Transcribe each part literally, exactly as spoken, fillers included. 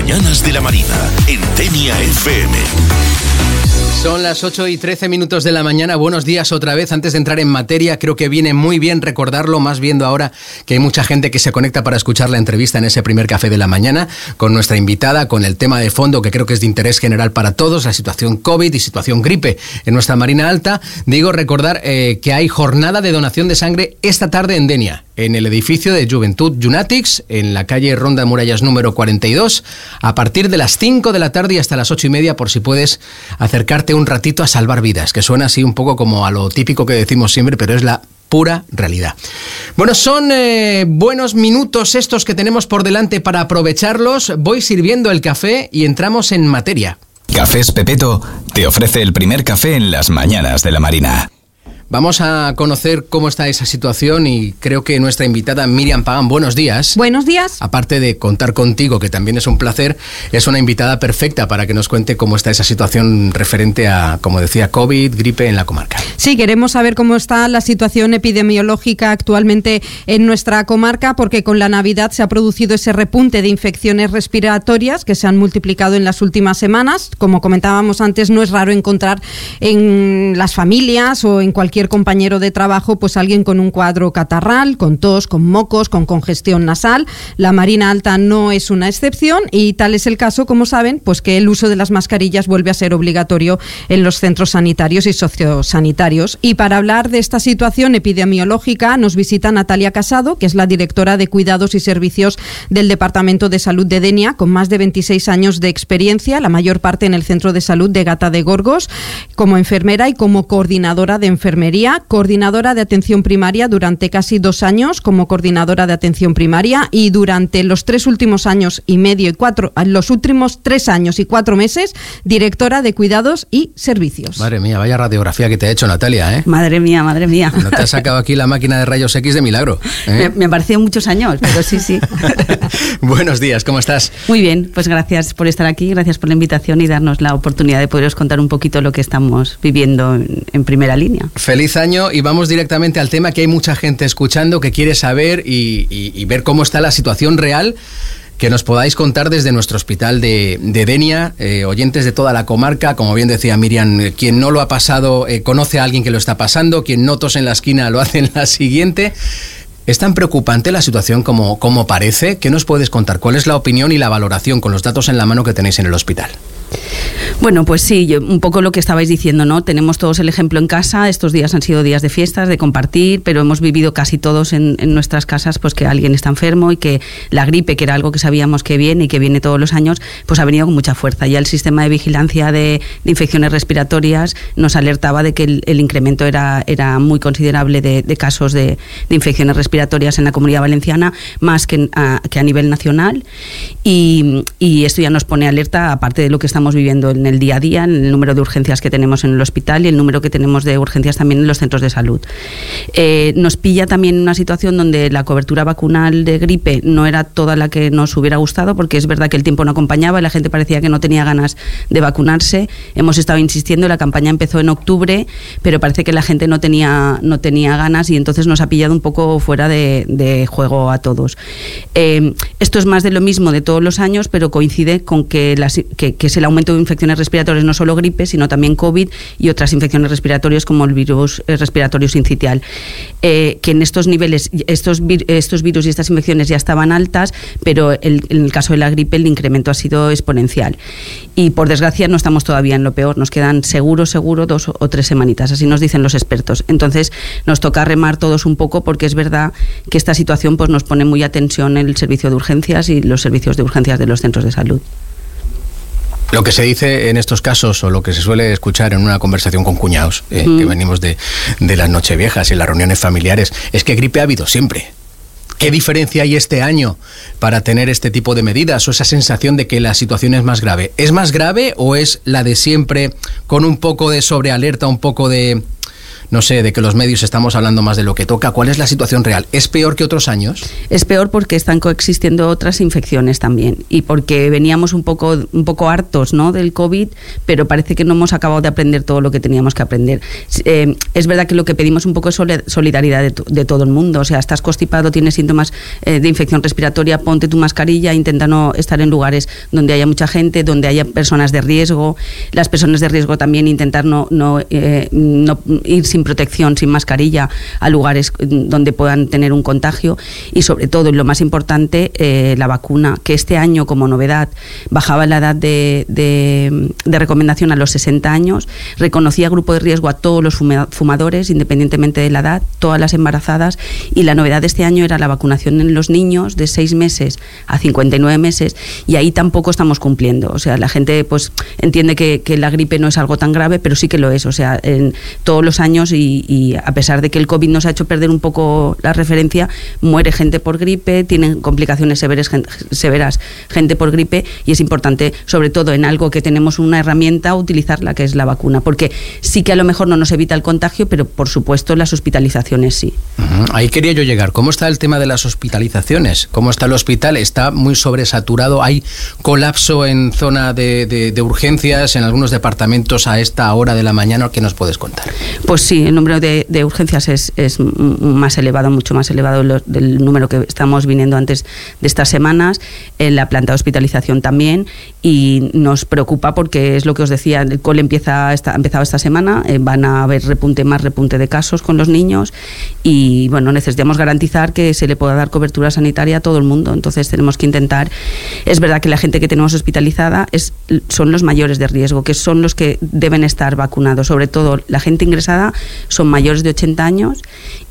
mañanas de la Marina, en Denia F M. Son las ocho y trece minutos de la mañana. Buenos días otra vez. Antes de entrar en materia, creo que viene muy bien recordarlo, más viendo ahora que hay mucha gente que se conecta para escuchar la entrevista en ese primer café de la mañana con nuestra invitada, con el tema de fondo que creo que es de interés general para todos, la situación COVID y situación gripe en nuestra Marina Alta. Digo, recordar eh, que hay jornada de donación de sangre esta tarde en Denia, en el edificio de Juventud Junatics, en la calle Ronda Murallas número cuarenta y dos, a partir de las cinco de la tarde y hasta las ocho y media, por si puedes acercarte un ratito a salvar vidas, que suena así un poco como a lo típico que decimos siempre, pero es la pura realidad. Bueno, son eh, buenos minutos estos que tenemos por delante para aprovecharlos. Voy sirviendo el café y entramos en materia. Cafés Pepeto te ofrece el primer café en las mañanas de la Marina. Vamos a conocer cómo está esa situación y creo que nuestra invitada Miriam Pagán, buenos días. Buenos días. Aparte de contar contigo, que también es un placer, es una invitada perfecta para que nos cuente cómo está esa situación referente a, como decía, COVID, gripe en la comarca. Sí, queremos saber cómo está la situación epidemiológica actualmente en nuestra comarca, porque con la Navidad se ha producido ese repunte de infecciones respiratorias que se han multiplicado en las últimas semanas. Como comentábamos antes, no es raro encontrar en las familias o en cualquier compañero de trabajo pues alguien con un cuadro catarral, con tos, con mocos, con congestión nasal. La Marina Alta no es una excepción y tal es el caso, como saben, pues que el uso de las mascarillas vuelve a ser obligatorio en los centros sanitarios y sociosanitarios. Y para hablar de esta situación epidemiológica nos visita Natalia Casado, que es la directora de Cuidados y Servicios del Departamento de Salud de Denia, con más de veintiséis años de experiencia, la mayor parte en el Centro de Salud de Gata de Gorgos, como enfermera y como coordinadora de enfermería, coordinadora de atención primaria durante casi dos años como coordinadora de atención primaria y durante los tres últimos años y medio y cuatro, los últimos tres años y cuatro meses, directora de Cuidados y Servicios. Madre mía, vaya radiografía que te ha hecho Natalia, ¿eh? Madre mía, madre mía. No te has sacado aquí la máquina de rayos X de milagro, ¿eh? Me, me pareció muchos años, pero sí, sí. Buenos días, ¿cómo estás? Muy bien, pues gracias por estar aquí, gracias por la invitación y darnos la oportunidad de poderos contar un poquito lo que estamos viviendo en, en primera línea. Feliz año y vamos directamente al tema, que hay mucha gente escuchando que quiere saber y, y, y ver cómo está la situación real, que nos podáis contar desde nuestro hospital de, de Denia, eh, oyentes de toda la comarca. Como bien decía Miriam, eh, quien no lo ha pasado eh, conoce a alguien que lo está pasando, quien no tose en la esquina lo hace en la siguiente. ¿Es tan preocupante la situación como, como parece? ¿Qué nos puedes contar? ¿Cuál es la opinión y la valoración con los datos en la mano que tenéis en el hospital? Bueno, pues sí, yo, un poco lo que estabais diciendo, ¿no? Tenemos todos el ejemplo en casa. Estos días han sido días de fiestas, de compartir, pero hemos vivido casi todos en, en nuestras casas pues que alguien está enfermo y que la gripe, que era algo que sabíamos que viene y que viene todos los años, pues ha venido con mucha fuerza. Ya el sistema de vigilancia de, de infecciones respiratorias nos alertaba de que el, el incremento era, era muy considerable de, de casos de, de infecciones respiratorias en la Comunidad Valenciana, más que a, que a nivel nacional. Y, y esto ya nos pone alerta, aparte de lo que estamos viviendo en el día a día, en el número de urgencias que tenemos en el hospital y el número que tenemos de urgencias también en los centros de salud. Eh, nos pilla también en una situación donde la cobertura vacunal de gripe no era toda la que nos hubiera gustado, porque es verdad que el tiempo no acompañaba y la gente parecía que no tenía ganas de vacunarse. Hemos estado insistiendo, la campaña empezó en octubre, pero parece que la gente no tenía, no tenía ganas y entonces nos ha pillado un poco fuera de, de juego a todos. Eh, esto es más de lo mismo de todos los años, pero coincide con que, las, que, que es el aumento de infecciones respiratorias, no solo gripe, sino también COVID y otras infecciones respiratorias como el virus respiratorio sincitial, eh, que en estos niveles, estos, vir, estos virus y estas infecciones ya estaban altas, pero el, en el caso de la gripe el incremento ha sido exponencial. Y por desgracia no estamos todavía en lo peor, nos quedan seguro, seguro dos o tres semanitas, así nos dicen los expertos. Entonces nos toca remar todos un poco, porque es verdad que esta situación pues, nos pone muy a tensión el servicio de urgencias y los servicios de urgencias de los centros de salud. Lo que se dice en estos casos, o lo que se suele escuchar en una conversación con cuñados, eh, mm. que venimos de, de las nocheviejas y las reuniones familiares, es que gripe ha habido siempre. ¿Qué diferencia hay este año para tener este tipo de medidas o esa sensación de que la situación es más grave? ¿Es más grave o es la de siempre, con un poco de sobrealerta, un poco de, no sé, de que los medios estamos hablando más de lo que toca. ¿Cuál es la situación real? ¿Es peor que otros años? Es peor porque están coexistiendo otras infecciones también y porque veníamos un poco, un poco hartos, ¿no?, del COVID, pero parece que no hemos acabado de aprender todo lo que teníamos que aprender. Eh, es verdad que lo que pedimos un poco es solidaridad de, de todo el mundo. O sea, estás constipado, tienes síntomas eh, de infección respiratoria, ponte tu mascarilla, intenta no estar en lugares donde haya mucha gente, donde haya personas de riesgo. Las personas de riesgo también intentar no, no, eh, no ir sin protección, sin mascarilla, a lugares donde puedan tener un contagio. Y sobre todo, y lo más importante, eh, la vacuna, que este año, como novedad, bajaba la edad de, de, de recomendación a los sesenta años, reconocía grupo de riesgo a todos los fumadores, independientemente de la edad, todas las embarazadas, y la novedad de este año era la vacunación en los niños de seis meses a cincuenta y nueve meses, y ahí tampoco estamos cumpliendo. O sea, la gente pues entiende que, que la gripe no es algo tan grave, pero sí que lo es. O sea, en todos los años, y, y a pesar de que el COVID nos ha hecho perder un poco la referencia, muere gente por gripe, tienen complicaciones severas, severas gente por gripe, y es importante, sobre todo en algo que tenemos una herramienta, utilizarla, que es la vacuna, porque sí que a lo mejor no nos evita el contagio, pero por supuesto las hospitalizaciones sí. Uh-huh. Ahí quería yo llegar. ¿Cómo está el tema de las hospitalizaciones? ¿Cómo está el hospital? ¿Está muy sobresaturado? ¿Hay colapso en zona de, de, de urgencias en algunos departamentos a esta hora de la mañana? ¿Qué nos puedes contar? Pues sí, el número de, de urgencias es, es más elevado, mucho más elevado lo, del número que estamos viniendo antes de estas semanas. En la planta de hospitalización también, y nos preocupa porque es lo que os decía, el cole empieza esta, ha empezado esta semana, eh, van a haber repunte, más repunte de casos con los niños, y bueno, necesitamos garantizar que se le pueda dar cobertura sanitaria a todo el mundo. Entonces tenemos que intentar, es verdad que la gente que tenemos hospitalizada es, son los mayores de riesgo, que son los que deben estar vacunados, sobre todo la gente ingresada son mayores de ochenta años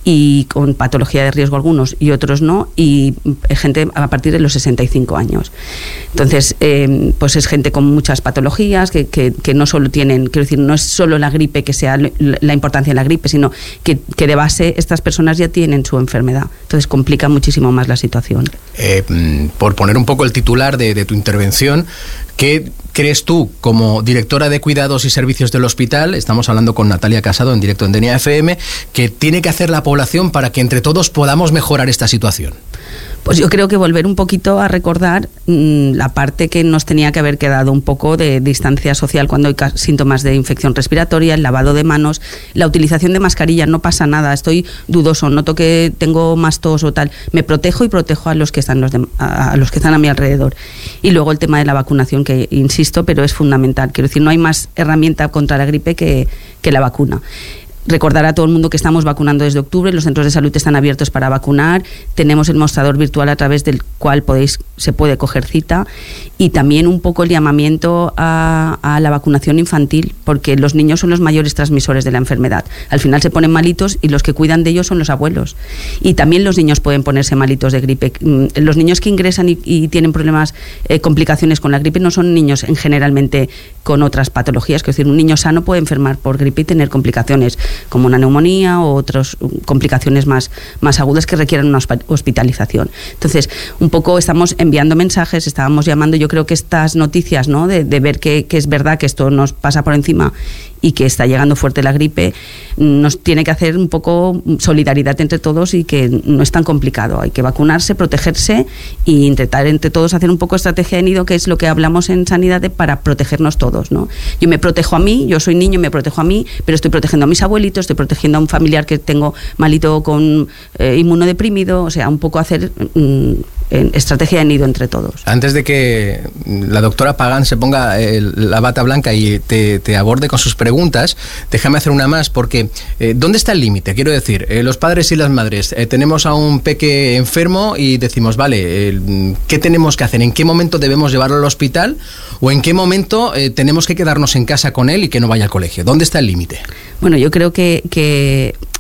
y con patología de riesgo algunos y otros no, y gente a partir de los sesenta y cinco años. Entonces, eh, pues es gente con muchas patologías que, que, que no solo tienen, quiero decir, no es solo la gripe que sea la importancia de la gripe, sino que, que de base estas personas ya tienen su enfermedad. Entonces complica muchísimo más la situación. Eh, por poner un poco el titular de, de tu intervención, ¿qué crees tú, como directora de Cuidados y Servicios del Hospital, estamos hablando con Natalia Casado en directo en Denia F M, que tiene que hacer la población para que entre todos podamos mejorar esta situación? Pues yo creo que volver un poquito a recordar mmm, la parte que nos tenía que haber quedado, un poco de distancia social cuando hay síntomas de infección respiratoria, el lavado de manos, la utilización de mascarilla. No pasa nada, estoy dudoso, noto que tengo más tos o tal, me protejo y protejo a los que están, los de, a, a los que están a mi alrededor. Y luego el tema de la vacunación, que insisto, pero es fundamental. Quiero decir, no hay más herramienta contra la gripe que, que la vacuna. Recordar a todo el mundo que estamos vacunando desde octubre, los centros de salud están abiertos para vacunar, tenemos el mostrador virtual a través del cual podéis, se puede coger cita, y también un poco el llamamiento a, a la vacunación infantil, porque los niños son los mayores transmisores de la enfermedad. Al final se ponen malitos y los que cuidan de ellos son los abuelos. Y también los niños pueden ponerse malitos de gripe. Los niños que ingresan y, y tienen problemas, eh, complicaciones con la gripe, no son niños en generalmente con otras patologías. Es decir, un niño sano puede enfermar por gripe y tener complicaciones como una neumonía o otras complicaciones más, más agudas que requieran una hospitalización. Entonces, un poco estamos enviando mensajes, estábamos llamando, yo creo que estas noticias, ¿no?, de, de ver que, que es verdad que esto nos pasa por encima y que está llegando fuerte la gripe, nos tiene que hacer un poco solidaridad entre todos, y que no es tan complicado. Hay que vacunarse, protegerse e intentar entre todos hacer un poco estrategia de nido, que es lo que hablamos en sanidad de, para protegernos todos, ¿no? Yo me protejo a mí, yo soy niño, me protejo a mí, pero estoy protegiendo a mis abuelitos, estoy protegiendo a un familiar que tengo malito con eh, inmunodeprimido, o sea, un poco hacer mm, estrategia de nido entre todos. Antes de que la doctora Pagán se ponga el, la bata blanca y te, te aborde con sus preguntas, déjame hacer una más, porque eh, ¿dónde está el límite? Quiero decir, eh, los padres y las madres, eh, tenemos a un peque enfermo y decimos, vale, eh, ¿qué tenemos que hacer? ¿En qué momento debemos llevarlo al hospital? ¿O en qué momento eh, tenemos que quedarnos en casa con él y que no vaya al colegio? ¿Dónde está el límite? Bueno, yo creo que, que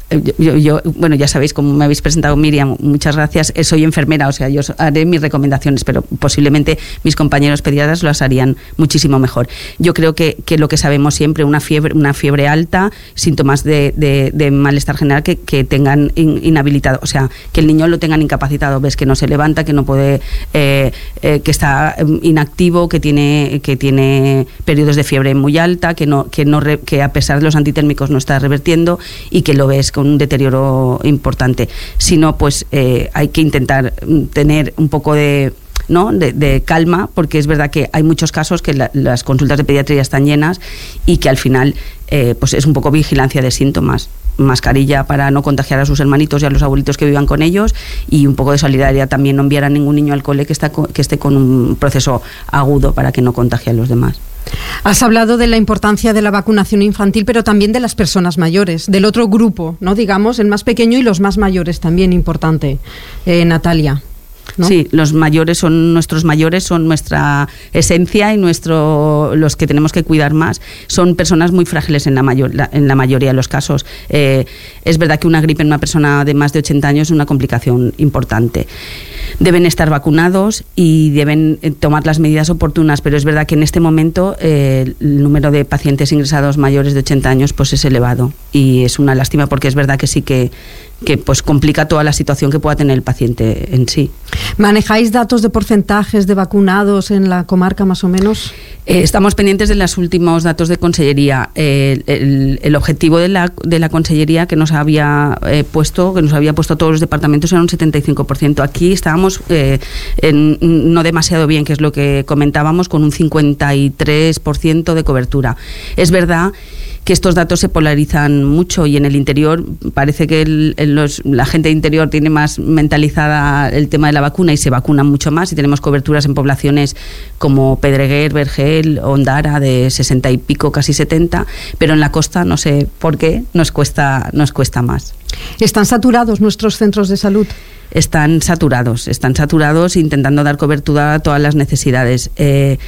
Yo, yo, bueno, ya sabéis, como me habéis presentado, Miriam, muchas gracias. Soy enfermera, o sea, yo haré mis recomendaciones, pero posiblemente mis compañeros pediatras las harían muchísimo mejor. Yo creo que, que lo que sabemos siempre, una fiebre, una fiebre alta, síntomas de, de, de malestar general que, que tengan in, inhabilitado, o sea, que el niño lo tengan incapacitado, ves que no se levanta, que no puede, eh, eh, que está inactivo, que tiene, que tiene periodos de fiebre muy alta, que no, que no, re, que a pesar de los antitérmicos no está revertiendo y que lo ves con un deterioro importante. Si no, pues eh, hay que intentar tener un poco de, ¿no? de, de calma, porque es verdad que hay muchos casos que la, las consultas de pediatría están llenas y que al final eh, pues es un poco vigilancia de síntomas. Mascarilla para no contagiar a sus hermanitos y a los abuelitos que vivan con ellos, y un poco de solidaridad también, no enviar a ningún niño al cole que, está, que esté con un proceso agudo para que no contagie a los demás. Has hablado de la importancia de la vacunación infantil, pero también de las personas mayores, del otro grupo, ¿no? Digamos, el más pequeño y los más mayores también, importante. Eh, Natalia, ¿no? Sí, los mayores son nuestros mayores, son nuestra esencia y nuestro los que tenemos que cuidar más. Son personas muy frágiles en la, mayor, la, en la mayoría de los casos. Eh, es verdad que una gripe en una persona de más de ochenta años es una complicación importante. Deben estar vacunados y deben tomar las medidas oportunas, pero es verdad que en este momento eh, el número de pacientes ingresados mayores de ochenta años pues es elevado, y es una lástima porque es verdad que sí que, que pues complica toda la situación que pueda tener el paciente en sí. ¿Manejáis datos de porcentajes de vacunados en la comarca más o menos? Eh, estamos pendientes de los últimos datos de Consellería. Eh, el, el objetivo de la, de la Consellería que nos había eh, puesto, que nos había puesto a todos los departamentos, era un setenta y cinco por ciento. Aquí estábamos eh, en, no demasiado bien, que es lo que comentábamos, con un cincuenta y tres por ciento de cobertura. Es verdad que estos datos se polarizan mucho, y en el interior parece que el, el, los, la gente interior tiene más mentalizada el tema de la vacuna y se vacuna mucho más, y tenemos coberturas en poblaciones como Pedreguer, Vergel, Ondara de sesenta y pico, casi setenta, pero en la costa no sé por qué nos cuesta, nos cuesta más. ¿Están saturados nuestros centros de salud? Están saturados, están saturados intentando dar cobertura a todas las necesidades. Eh,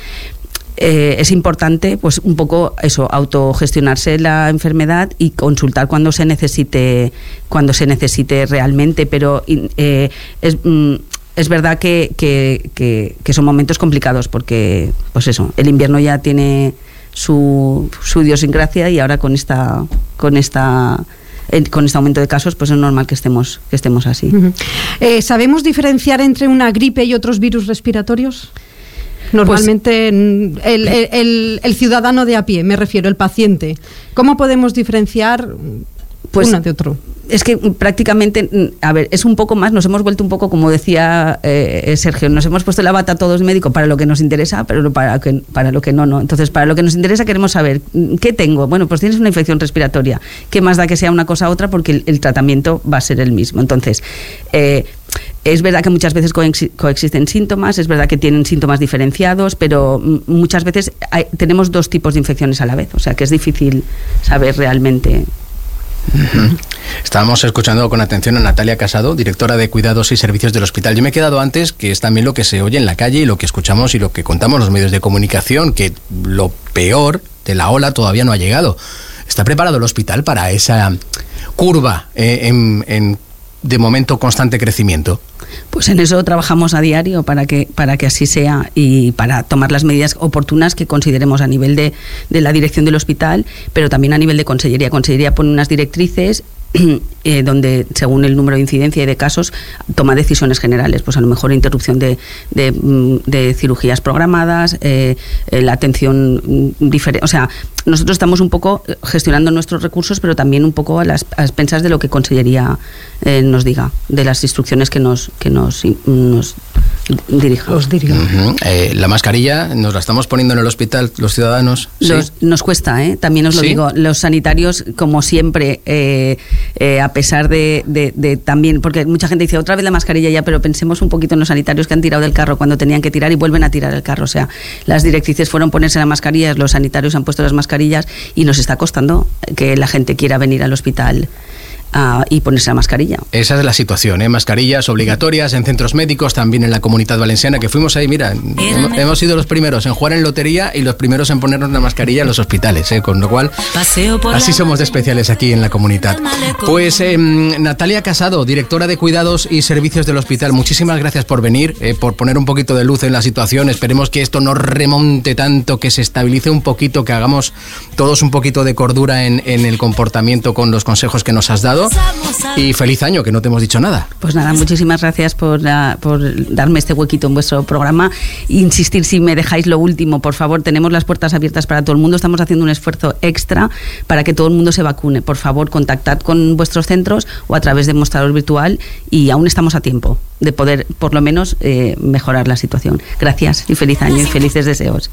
Eh, es importante, pues un poco eso, autogestionarse la enfermedad y consultar cuando se necesite, cuando se necesite realmente, pero eh, es, mm, es verdad que, que, que, que son momentos complicados porque, pues eso, el invierno ya tiene su, su idiosincrasia, y ahora con esta, con esta con este aumento de casos, pues es normal que estemos, que estemos así. Uh-huh. Eh, ¿Sabemos diferenciar entre una gripe y otros virus respiratorios? Normalmente pues, el, el, el ciudadano de a pie, me refiero, el paciente. ¿Cómo podemos diferenciar pues, uno de otro? Es que prácticamente, a ver, es un poco más, nos hemos vuelto un poco, como decía eh, Sergio, nos hemos puesto la bata todos médicos para lo que nos interesa, pero para, que, para lo que no, no. Entonces, para lo que nos interesa queremos saber, ¿qué tengo? Bueno, pues tienes una infección respiratoria. ¿Qué más da que sea una cosa u otra? Porque el, el tratamiento va a ser el mismo. Entonces, eh, es verdad que muchas veces coexisten síntomas, es verdad que tienen síntomas diferenciados, pero muchas veces hay, tenemos dos tipos de infecciones a la vez, o sea que es difícil saber realmente. Uh-huh. Estábamos escuchando con atención a Natalia Casado, directora de Cuidados y Servicios del Hospital. Yo me he quedado antes, que es también lo que se oye en la calle y lo que escuchamos y lo que contamos los medios de comunicación, que lo peor de la ola todavía no ha llegado. ¿Está preparado el hospital para esa curva eh, en, en de momento constante crecimiento? Pues en eso trabajamos a diario para que para que así sea, y para tomar las medidas oportunas que consideremos a nivel de, de la dirección del hospital, pero también a nivel de Consellería. Consellería pone unas directrices eh, donde, según el número de incidencia y de casos, toma decisiones generales, pues a lo mejor interrupción de, de, de cirugías programadas, eh, eh, la atención diferente, o sea, nosotros estamos un poco gestionando nuestros recursos, pero también un poco a las, a las expensas de lo que Consellería eh, nos diga, de las instrucciones que nos que nos, nos dirija. Os dirija. Uh-huh. eh, la mascarilla nos la estamos poniendo en el hospital los ciudadanos. Los, ¿sí? Nos cuesta, ¿eh? También os lo ¿Sí? digo. Los sanitarios, como siempre, eh, eh, a pesar de, de, de también, porque mucha gente dice otra vez la mascarilla ya, pero pensemos un poquito en los sanitarios que han tirado del carro cuando tenían que tirar y vuelven a tirar el carro. O sea, las directrices fueron ponerse las mascarillas, los sanitarios han puesto las mascarillas y nos está costando que la gente quiera venir al hospital uh, y ponerse la mascarilla. Esa es la situación, ¿eh? Mascarillas obligatorias en centros médicos, también en la Comunidad Valenciana, que fuimos ahí, mira, hemos, hemos sido los primeros en jugar en lotería y los primeros en ponernos la mascarilla en los hospitales, ¿eh? Con lo cual, así somos de especiales aquí en la comunidad. Pues eh, Natalia Casado, directora de Cuidados y Servicios del Hospital, muchísimas gracias por venir, eh, por poner un poquito de luz en la situación. Esperemos que esto no remonte tanto, que se estabilice un poquito, que hagamos todos un poquito de cordura en, en el comportamiento con los consejos que nos has dado. Y feliz año, que no te hemos dicho nada. Pues nada, muchísimas gracias por, uh, por darme este huequito en vuestro programa. Insistir, si me dejáis lo último, por favor, tenemos las puertas abiertas para todo el mundo. Estamos haciendo un esfuerzo extra para que todo el mundo se vacune. Por favor, contactad con vuestros centros o a través de mostrador virtual, y aún estamos a tiempo de poder, por lo menos, eh, mejorar la situación. Gracias y feliz año y felices deseos.